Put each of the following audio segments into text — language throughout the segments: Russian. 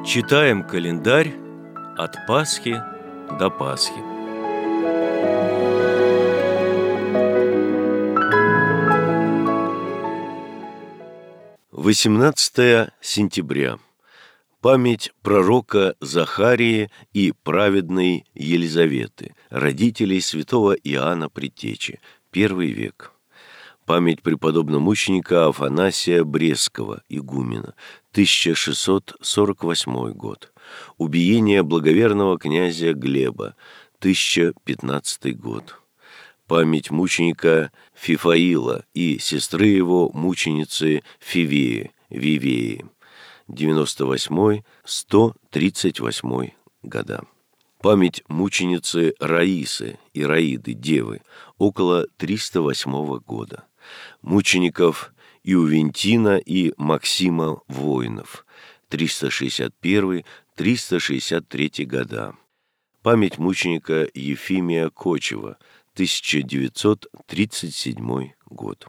Читаем календарь от Пасхи до Пасхи. «18 сентября. Память пророка Захарии и праведной Елизаветы, родителей святого Иоанна Предтечи, I век. Память преподобно-мученика Афанасия Брестского, игумена, 1648 год. Убиение благоверного князя Глеба, 1015 год. Память мученика Фифаила и сестры его, мученицы Фивеи, Вивеи, 98-138 года. Память мученицы Раисы, Ираиды, девы, около 308 года. Мучеников Иувентина и Максима воинов, 361-363 года. Память мученика Ефимия Кочева, 1937 год.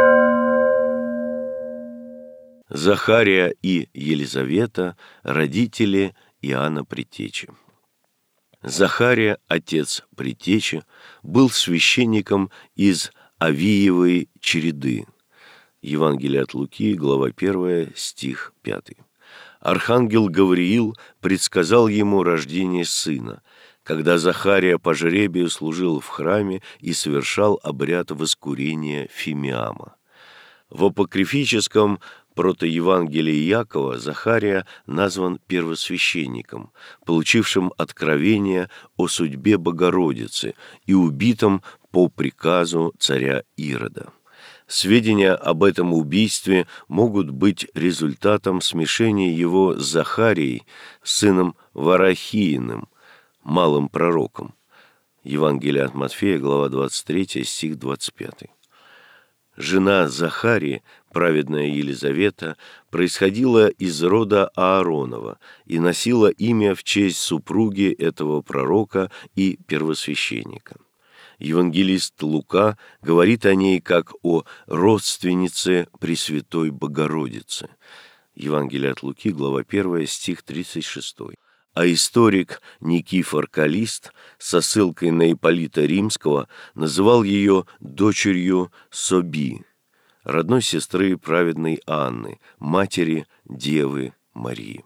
Захария и Елизавета, родители Иоанна Предтечи. Захария, отец Предтечи, был священником из Авиевой череды. Евангелие от Луки, глава 1, стих 5. Архангел Гавриил предсказал ему рождение сына, когда Захария по жребию служил в храме и совершал обряд воскурения фимиама. В апокрифическом протоевангелии Якова Захария назван первосвященником, получившим откровение о судьбе Богородицы и убитым по приказу царя Ирода. Сведения об этом убийстве могут быть результатом смешения его с Захарией, сыном Варахииным, малым пророком. Евангелие от Матфея, глава 23, стих 25. Жена Захарии, праведная Елизавета, происходила из рода Ааронова и носила имя в честь супруги этого пророка и первосвященника. Евангелист Лука говорит о ней как о родственнице Пресвятой Богородицы. Евангелие от Луки, глава 1, стих 36. А историк Никифор Каллист со ссылкой на Ипполита Римского называл ее дочерью Соби, родной сестры праведной Анны, матери Девы Марии.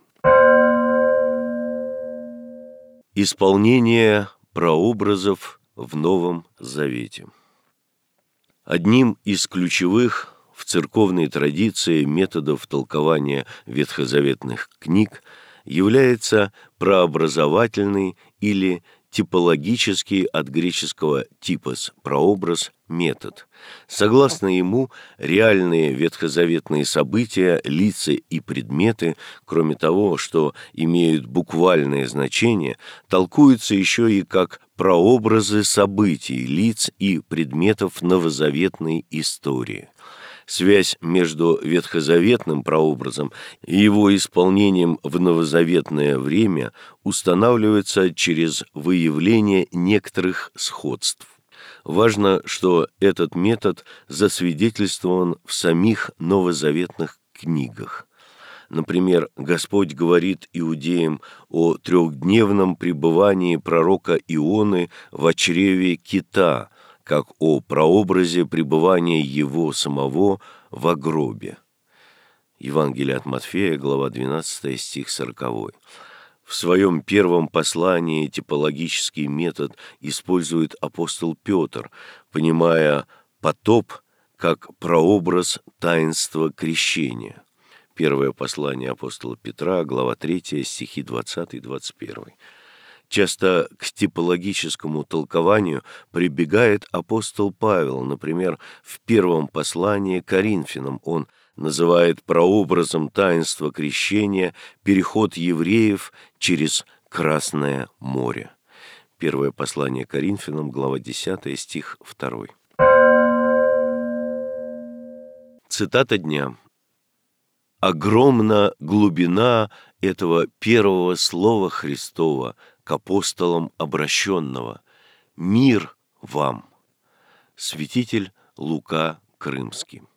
Исполнение прообразов в Новом Завете. Одним из ключевых в церковной традиции методов толкования ветхозаветных книг является прообразовательный или типологический, от греческого «типос» – прообраз, метод. Согласно ему, реальные ветхозаветные события, лица и предметы, кроме того, что имеют буквальное значение, толкуются еще и как прообразы событий, лиц и предметов новозаветной истории. Связь между ветхозаветным прообразом и его исполнением в новозаветное время устанавливается через выявление некоторых сходств. Важно, что этот метод засвидетельствован в самих новозаветных книгах. Например, Господь говорит иудеям о трехдневном пребывании пророка Ионы в чреве кита, как о прообразе пребывания его самого во гробе. Евангелие от Матфея, глава 12, стих 40. В своем первом послании типологический метод использует апостол Петр, понимая потоп как прообраз таинства крещения. Первое послание апостола Петра, глава 3, стихи 20-21. Часто к типологическому толкованию прибегает апостол Павел. Например, в первом послании к Коринфянам он называет прообразом таинства крещения переход евреев через Красное море. Первое послание к Коринфянам, глава 10, стих 2. Цитата дня. «Огромна глубина этого первого слова Христова, к апостолам обращенного. Мир вам!» Святитель Лука Крымский.